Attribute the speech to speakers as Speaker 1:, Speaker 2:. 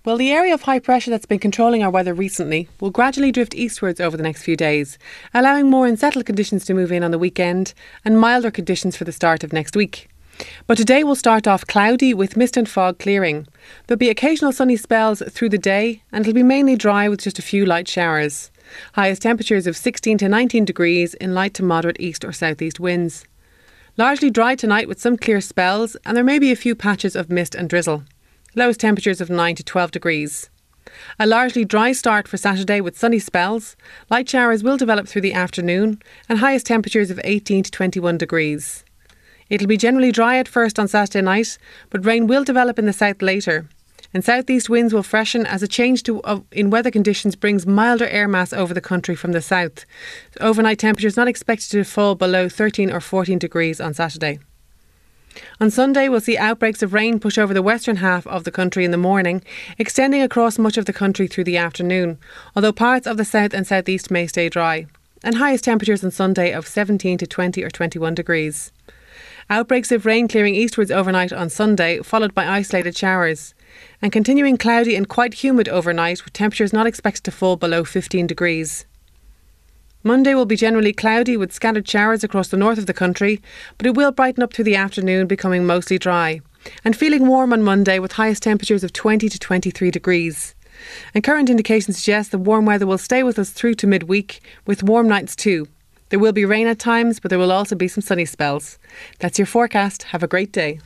Speaker 1: Well, the area of high pressure that's been controlling our weather recently will gradually drift eastwards over the next few days, allowing more unsettled conditions to move in on the weekend and milder conditions for the start of next week. But today will start off cloudy with mist and fog clearing. There'll be occasional sunny spells through the day and it'll be mainly dry with just a few light showers. Highest temperatures of 16 to 19 degrees in light to moderate east or southeast winds. Largely dry tonight with some clear spells and there may be a few patches of mist and drizzle. Lowest temperatures of 9 to 12 degrees. A largely dry start for Saturday with sunny spells. Light showers will develop through the afternoon and highest temperatures of 18 to 21 degrees. It'll be generally dry at first on Saturday night, but rain will develop in the south later. And southeast winds will freshen as a change in weather conditions brings milder air mass over the country from the south. Overnight temperatures not expected to fall below 13 or 14 degrees on Saturday. On Sunday, we'll see outbreaks of rain push over the western half of the country in the morning, extending across much of the country through the afternoon, although parts of the south and southeast may stay dry. And highest temperatures on Sunday of 17 to 20 or 21 degrees. Outbreaks of rain clearing eastwards overnight on Sunday, followed by isolated showers. And continuing cloudy and quite humid overnight, with temperatures not expected to fall below 15 degrees. Monday will be generally cloudy with scattered showers across the north of the country, but it will brighten up through the afternoon, becoming mostly dry. And feeling warm on Monday with highest temperatures of 20 to 23 degrees. And current indications suggest the warm weather will stay with us through to midweek, with warm nights too. There will be rain at times, but there will also be some sunny spells. That's your forecast. Have a great day.